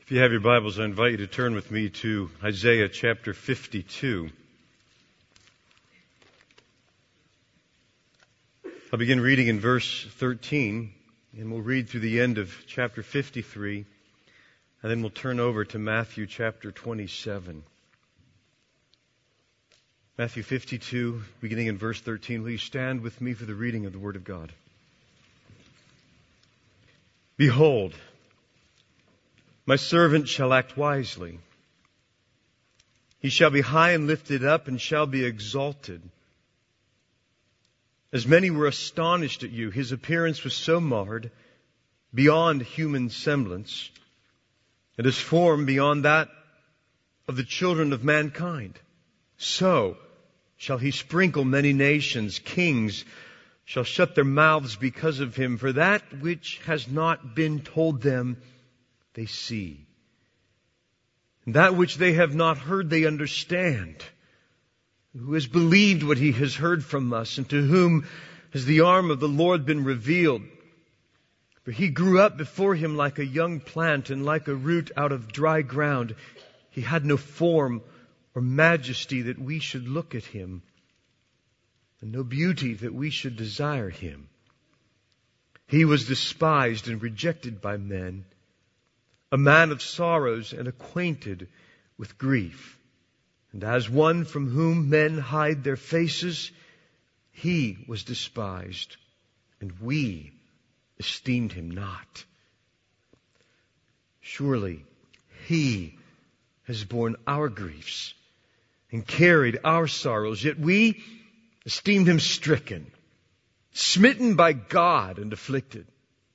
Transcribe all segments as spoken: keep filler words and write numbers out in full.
If you have your Bibles, I invite you to turn with me to Isaiah chapter fifty-two. I'll begin reading in verse thirteen, and we'll read through the end of chapter fifty-three, and then we'll turn over to Matthew chapter twenty-seven. Matthew fifty-two, beginning in verse thirteen. Will you stand with me for the reading of the Word of God? Behold, my servant shall act wisely. He shall be high and lifted up and shall be exalted. As many were astonished at you, his appearance was so marred, beyond human semblance, and his form beyond that of the children of mankind. So shall he sprinkle many nations. Kings shall shut their mouths because of him, for that which has not been told them they see, and that which they have not heard they understand. Who has believed what he has heard from us, and to whom has the arm of the Lord been revealed? For he grew up before him like a young plant, and like a root out of dry ground. He had no form or majesty that we should look at him, and no beauty that we should desire him. He was despised and rejected by men, a man of sorrows and acquainted with grief. And as one from whom men hide their faces, he was despised, and we esteemed him not. Surely he has borne our griefs and carried our sorrows, yet we esteemed him stricken, smitten by God, and afflicted.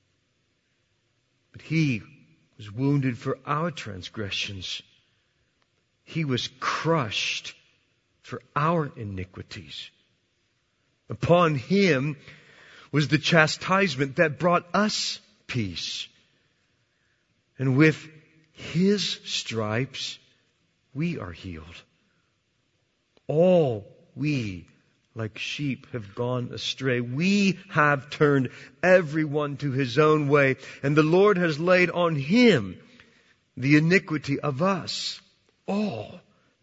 But he was wounded for our transgressions. He was crushed for our iniquities. Upon him was the chastisement that brought us peace. And with his stripes we are healed. All we like sheep have gone astray. We have turned everyone to his own way, and the Lord has laid on him the iniquity of us all.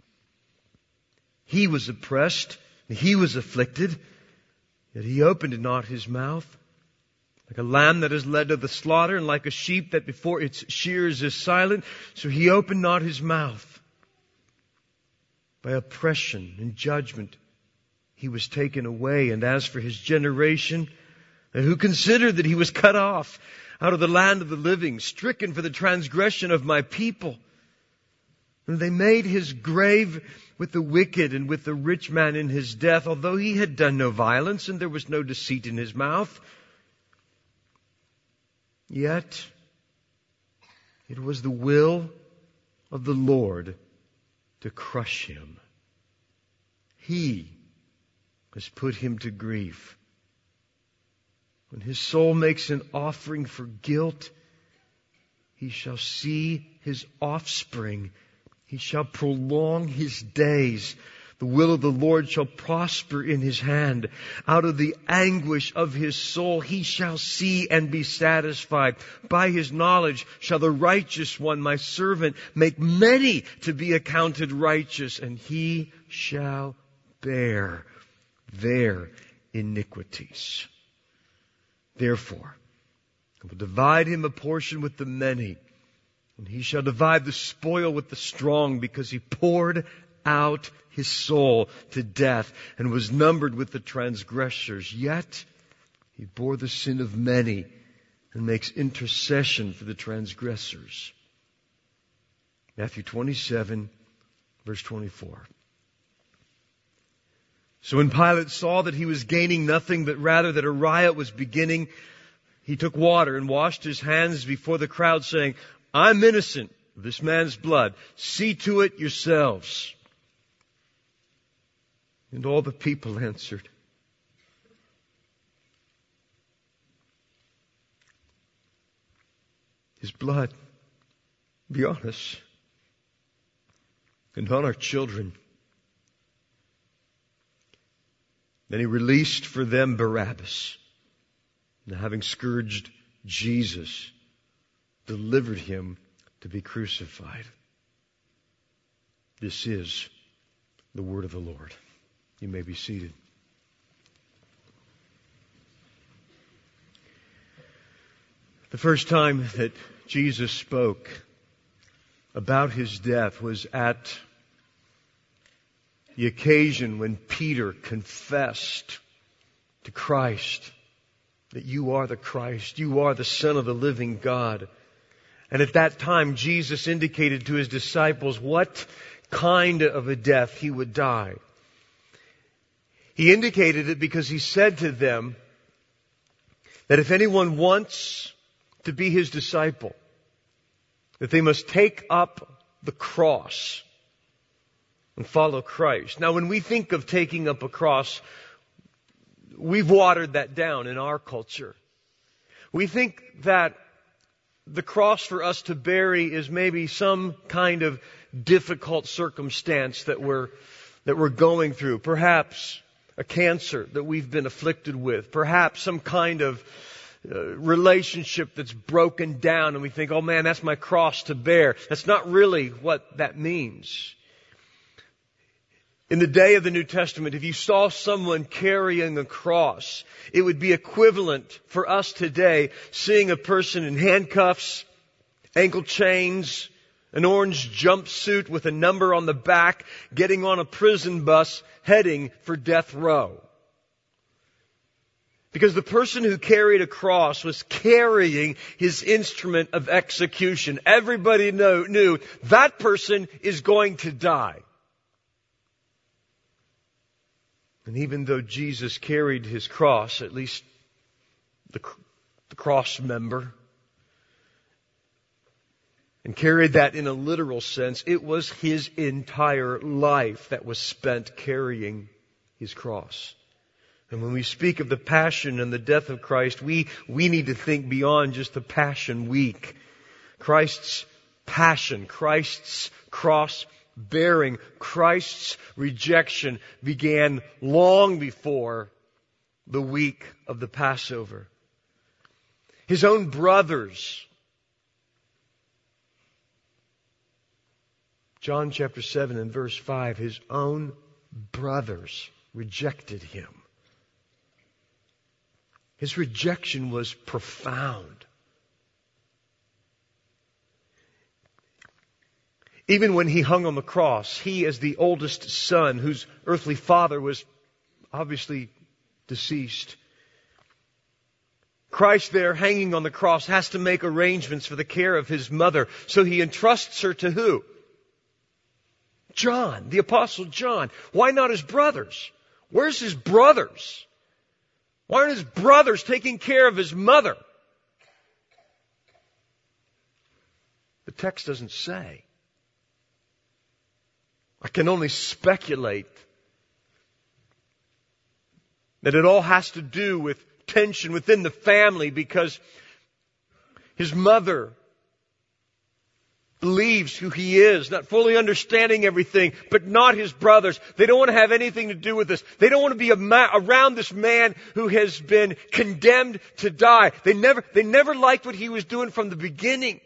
He was oppressed, and he was afflicted, yet he opened not his mouth. Like a lamb that is led to the slaughter, and like a sheep that before its shears is silent, so he opened not his mouth. By oppression and judgment he was taken away. And as for his generation, who considered that he was cut off out of the land of the living, stricken for the transgression of my people. And they made his grave with the wicked and with the rich man in his death, although he had done no violence and there was no deceit in his mouth. Yet it was the will of the Lord to crush him. He has put him to grief. When his soul makes an offering for guilt, he shall see his offspring. He shall prolong his days. The will of the Lord shall prosper in his hand. Out of the anguish of his soul he shall see and be satisfied. By his knowledge shall the righteous one, my servant, make many to be accounted righteous, and he shall bear their iniquities. Therefore, I will divide him a portion with the many, and he shall divide the spoil with the strong, because he poured out his soul to death and was numbered with the transgressors. Yet he bore the sin of many and makes intercession for the transgressors. Matthew twenty-seven, verse twenty-four. So when Pilate saw that he was gaining nothing, but rather that a riot was beginning, he took water and washed his hands before the crowd, saying, I'm innocent of this man's blood. See to it yourselves. And all the people answered, his blood be on us and on our children. Then he released for them Barabbas, and having scourged Jesus, delivered him to be crucified. This is the word of the Lord. You may be seated. The first time that Jesus spoke about his death was at the occasion when Peter confessed to Christ that you are the Christ, you are the Son of the living God. And at that time, Jesus indicated to his disciples what kind of a death he would die. He indicated it because he said to them that if anyone wants to be his disciple, that they must take up the cross and follow Christ. Now, when we think of taking up a cross, we've watered that down in our culture. We think that the cross for us to bury is maybe some kind of difficult circumstance that we're, that we're going through. Perhaps a cancer that we've been afflicted with. Perhaps some kind of uh, relationship that's broken down and we think, oh man, that's my cross to bear. That's not really what that means. In the day of the New Testament, if you saw someone carrying a cross, it would be equivalent for us today seeing a person in handcuffs, ankle chains, an orange jumpsuit with a number on the back, getting on a prison bus, heading for death row. Because the person who carried a cross was carrying his instrument of execution. Everybody know, knew that person is going to die. And even though Jesus carried his cross, at least the, the cross member, and carried that in a literal sense, it was his entire life that was spent carrying his cross. And when we speak of the passion and the death of Christ, we, we need to think beyond just the Passion Week. Christ's passion, Christ's cross bearing, Christ's rejection began long before the week of the Passover. His own brothers, John chapter seven and verse five, his own brothers rejected him. His rejection was profound. Even when he hung on the cross, he as the oldest son, whose earthly father was obviously deceased, Christ there hanging on the cross has to make arrangements for the care of his mother. So he entrusts her to who? John, the Apostle John. Why not his brothers? Where's his brothers? Why aren't his brothers taking care of his mother? The text doesn't say. I can only speculate that it all has to do with tension within the family because his mother believes who he is, not fully understanding everything, but not his brothers. They don't want to have anything to do with this. They don't want to be around this man who has been condemned to die. They never, they never liked what he was doing from the beginning.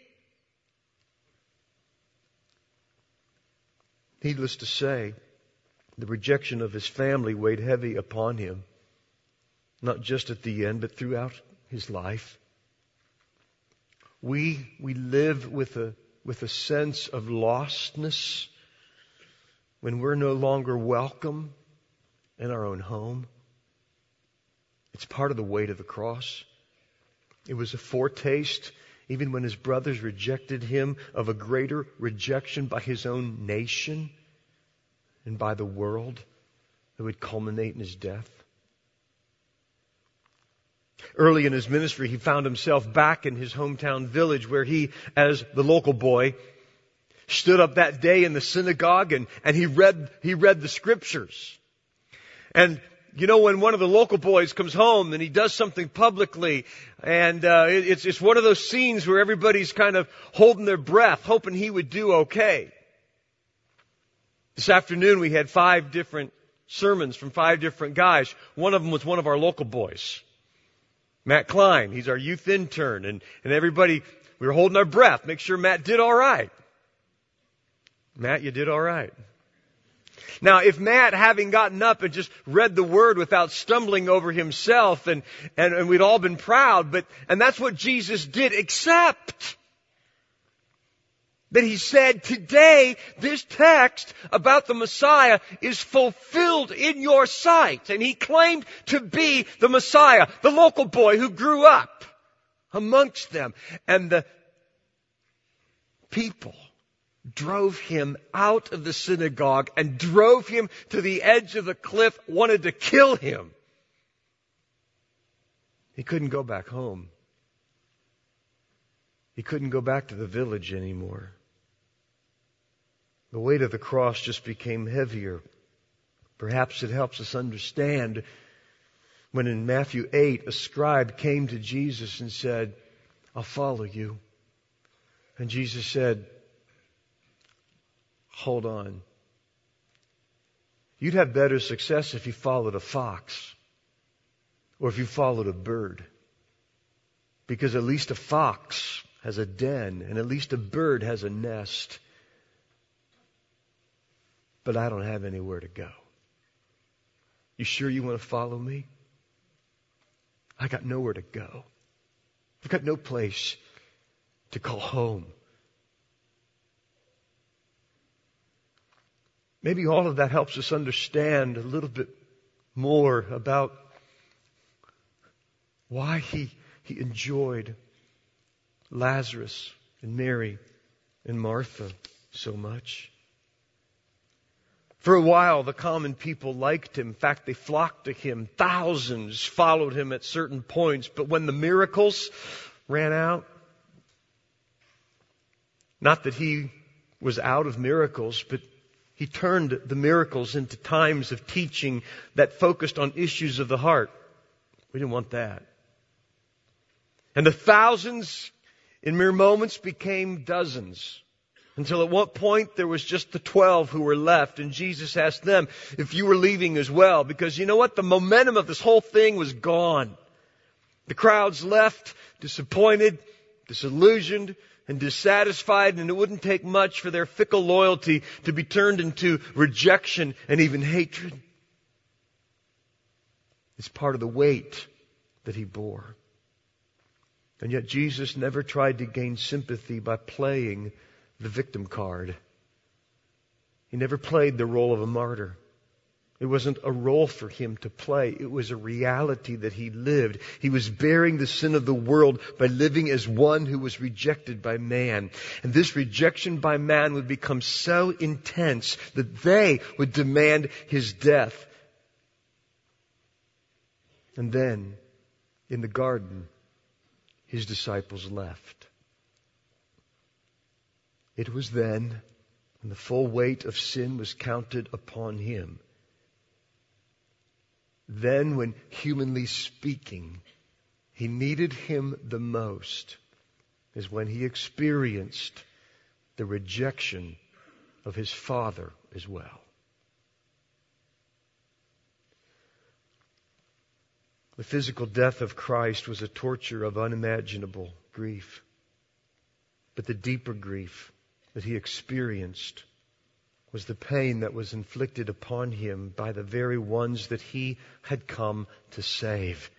Needless to say, the rejection of his family weighed heavy upon him, not just at the end, but throughout his life. We, we live with a, with a sense of lostness when we're no longer welcome in our own home. It's part of the weight of the cross. It was a foretaste, even when his brothers rejected him, of a greater rejection by his own nation and by the world that would culminate in his death. Early in his ministry, he found himself back in his hometown village where he, as the local boy, stood up that day in the synagogue and, and he read, he read the scriptures. And you know, when one of the local boys comes home and he does something publicly, and uh, it's it's one of those scenes where everybody's kind of holding their breath, hoping he would do okay. This afternoon we had five different sermons from five different guys. One of them was one of our local boys, Matt Klein. He's our youth intern, and and everybody we were holding our breath. Make sure Matt did all right. Matt, you did all right. Now, if Matt, having gotten up and just read the word without stumbling over himself, and, and, and we'd all been proud, but, and that's what Jesus did, except that he said, today, this text about the Messiah is fulfilled in your sight. And he claimed to be the Messiah, the local boy who grew up amongst them. And the people drove him out of the synagogue and drove him to the edge of the cliff, wanted to kill him. He couldn't go back home. He couldn't go back to the village anymore. The weight of the cross just became heavier. Perhaps it helps us understand when in Matthew eight, a scribe came to Jesus and said, I'll follow you. And Jesus said, hold on. You'd have better success if you followed a fox or if you followed a bird. Because at least a fox has a den and at least a bird has a nest. But I don't have anywhere to go. You sure you want to follow me? I got nowhere to go. I've got no place to call home. Maybe all of that helps us understand a little bit more about why he, he enjoyed Lazarus and Mary and Martha so much. For a while, the common people liked him. In fact, they flocked to him. Thousands followed him at certain points. But when the miracles ran out, not that he was out of miracles, but he turned the miracles into times of teaching that focused on issues of the heart. We didn't want that. And the thousands in mere moments became dozens. Until at one point there was just the twelve who were left. And Jesus asked them if you were leaving as well. Because you know what? The momentum of this whole thing was gone. The crowds left disappointed, disillusioned, and dissatisfied. And it wouldn't take much for their fickle loyalty to be turned into rejection and even hatred. It's part of the weight that he bore. And yet Jesus never tried to gain sympathy by playing the victim card. He never played the role of a martyr. It wasn't a role for him to play. It was a reality that he lived. He was bearing the sin of the world by living as one who was rejected by man. And this rejection by man would become so intense that they would demand his death. And then, in the garden, his disciples left. It was then, when the full weight of sin was counted upon him, then when, humanly speaking, he needed him the most, is when he experienced the rejection of his Father as well. The physical death of Christ was a torture of unimaginable grief. But the deeper grief that he experienced was the pain that was inflicted upon him by the very ones that he had come to save.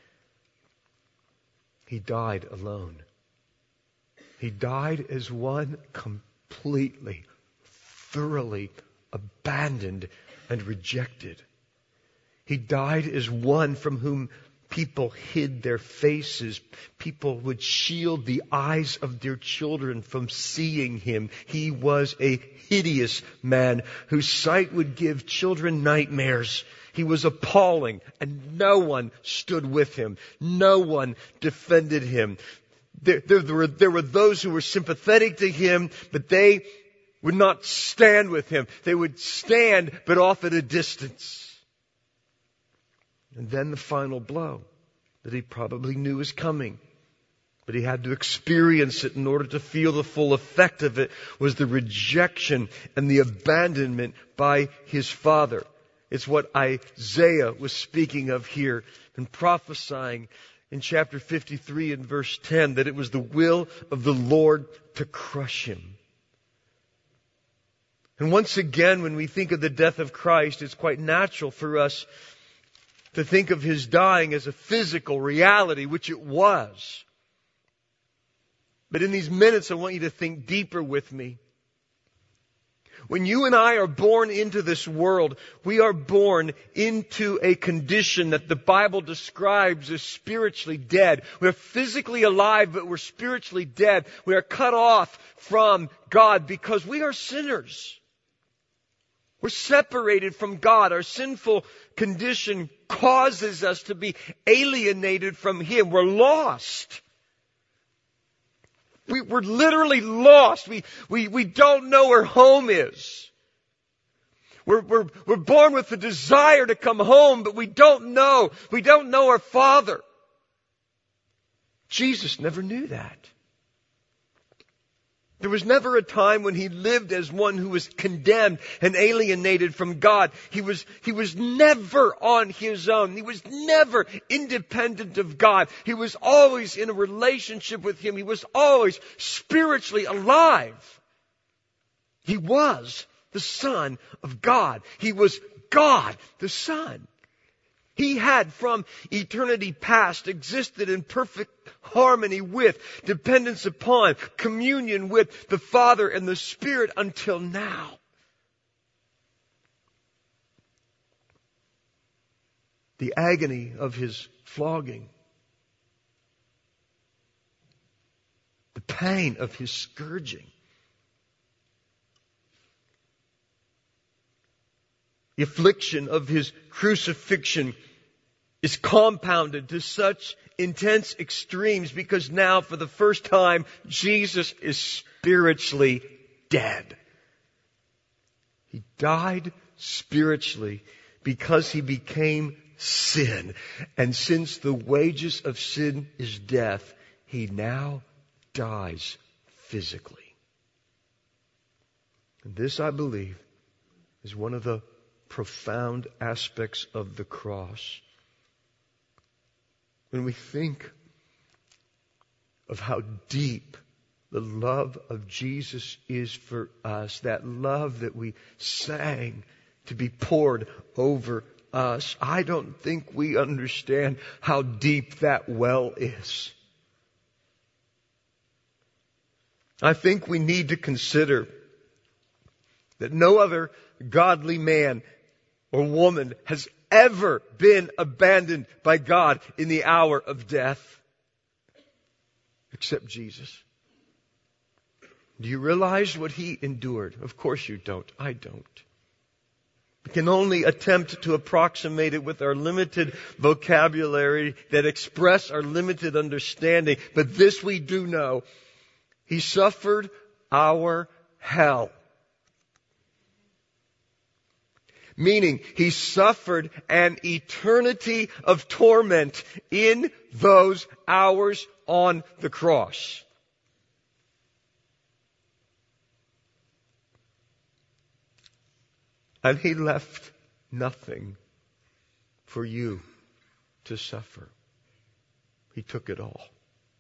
He died alone. He died as one completely, thoroughly abandoned and rejected. He died as one from whom people hid their faces. People would shield the eyes of their children from seeing him. He was a hideous man whose sight would give children nightmares. He was appalling, and no one stood with him. No one defended him. There, there, there, were, there were those who were sympathetic to him, but they would not stand with him. They would stand, but off at a distance. And then the final blow that he probably knew was coming, but he had to experience it in order to feel the full effect of it, was the rejection and the abandonment by his Father. It's what Isaiah was speaking of here and prophesying. in chapter fifty-three and verse ten that it was the will of the Lord to crush him. And once again, when we think of the death of Christ, it's quite natural for us to think of his dying as a physical reality, which it was. But in these minutes, I want you to think deeper with me. When you and I are born into this world, we are born into a condition that the Bible describes as spiritually dead. We are physically alive, but we're spiritually dead. We are cut off from God because we are sinners. We're separated from God. Our sinful condition causes us to be alienated from Him. We're lost. We, we're literally lost. We, we, we don't know where home is. We're, we're, we're born with the desire to come home, but we don't know. We don't know our Father. Jesus never knew that. There was never a time when He lived as one who was condemned and alienated from God. He was, he was never on His own. He was never independent of God. He was always in a relationship with Him. He was always spiritually alive. He was the Son of God. He was God, the Son. He had from eternity past existed in perfect harmony with, dependence upon, communion with the Father and the Spirit until now. The agony of His flogging, the pain of His scourging, the affliction of His crucifixion is compounded to such intense extremes because now, for the first time, Jesus is spiritually dead. He died spiritually because He became sin. And since the wages of sin is death, He now dies physically. And this, I believe, is one of the profound aspects of the cross. When we think of how deep the love of Jesus is for us, that love that we sang to be poured over us, I don't think we understand how deep that well is. I think we need to consider that no other godly man or woman has ever been abandoned by God in the hour of death except Jesus. Do you realize what He endured? Of course you don't. I don't. We can only attempt to approximate it with our limited vocabulary that express our limited understanding. But this we do know. He suffered our hell. Meaning, He suffered an eternity of torment in those hours on the cross. And He left nothing for you to suffer. He took it all.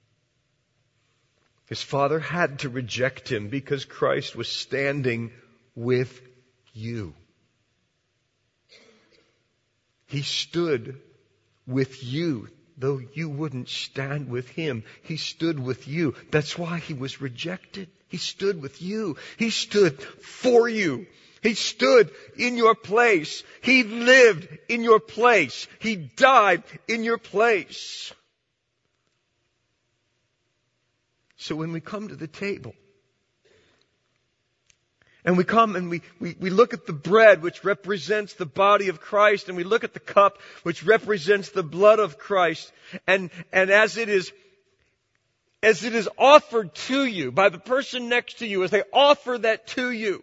His Father had to reject Him because Christ was standing with you. He stood with you, though you wouldn't stand with Him. He stood with you. That's why He was rejected. He stood with you. He stood for you. He stood in your place. He lived in your place. He died in your place. So when we come to the table, and we come and we, we, we look at the bread, which represents the body of Christ, and we look at the cup, which represents the blood of Christ. And, and as it is, as it is offered to you by the person next to you, as they offer that to you,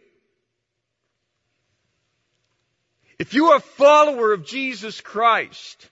if you are a follower of Jesus Christ,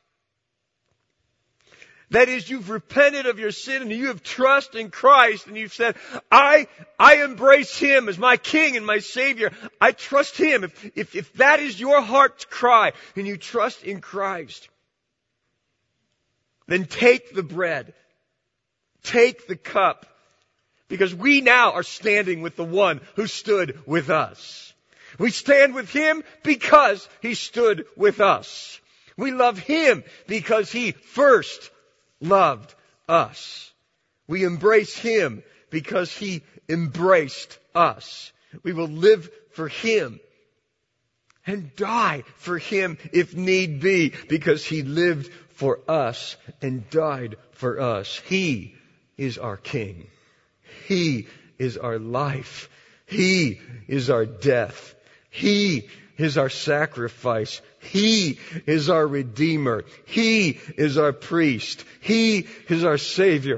that is, you've repented of your sin and you have trust in Christ and you've said, I, I embrace Him as my King and my Savior. I trust Him. If, if, if that is your heart's cry and you trust in Christ, Then take the bread. Take the cup. Because we now are standing with the one who stood with us. We stand with Him because He stood with us. We love Him because He first loved us. We embrace Him because He embraced us. We will live for Him and die for Him if need be, because He lived for us and died for us. He is our King. He is our life. He is our death. He is our sacrifice. He is our Redeemer. He is our priest. He is our Savior.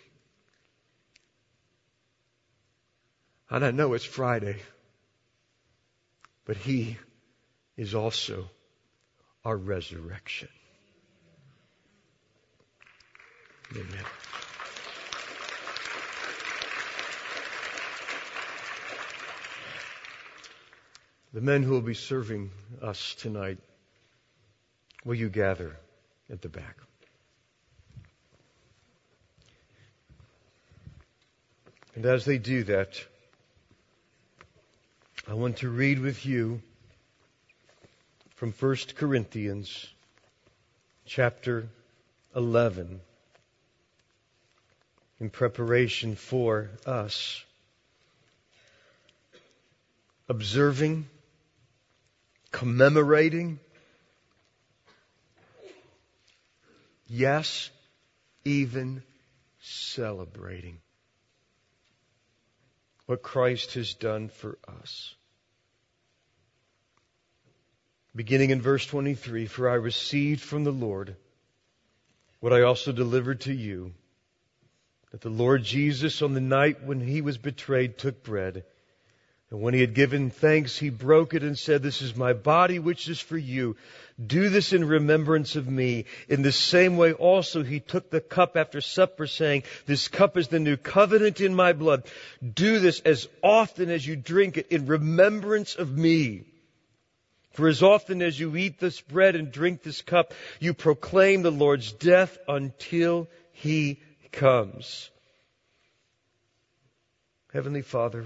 And I know it's Friday, but He is also our resurrection. Amen. The men who will be serving us tonight, will you gather at the back? And as they do that, I want to read with you from First Corinthians chapter eleven in preparation for us observing, commemorating, yes, even celebrating what Christ has done for us. Beginning in verse twenty-three, for I received from the Lord what I also delivered to you, that the Lord Jesus, on the night when He was betrayed, took bread. And when He had given thanks, He broke it and said, this is my body which is for you. Do this in remembrance of me. In the same way also He took the cup after supper, saying, this cup is the new covenant in my blood. Do this as often as you drink it in remembrance of me. For as often as you eat this bread and drink this cup, you proclaim the Lord's death until He comes. Heavenly Father,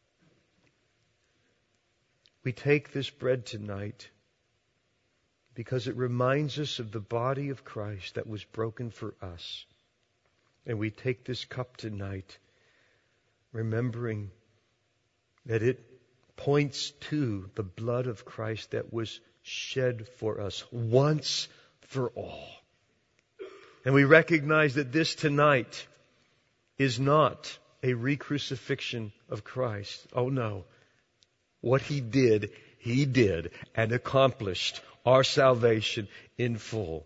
we take this bread tonight because it reminds us of the body of Christ that was broken for us. And we take this cup tonight remembering that it points to the blood of Christ that was shed for us once for all. And we recognize that this tonight is not a re-crucifixion of Christ. Oh no. What He did, He did and accomplished our salvation in full.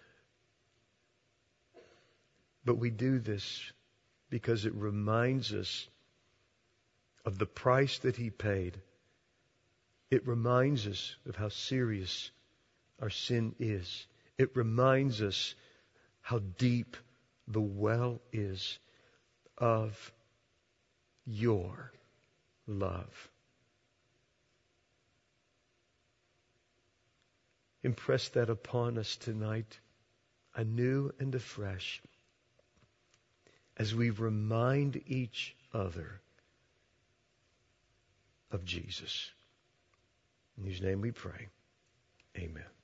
But we do this because it reminds us of the price that He paid. It reminds us of how serious our sin is. It reminds us how deep the well is of your love. Impress that upon us tonight, anew and afresh, as we remind each other of Jesus. In His name we pray. Amen.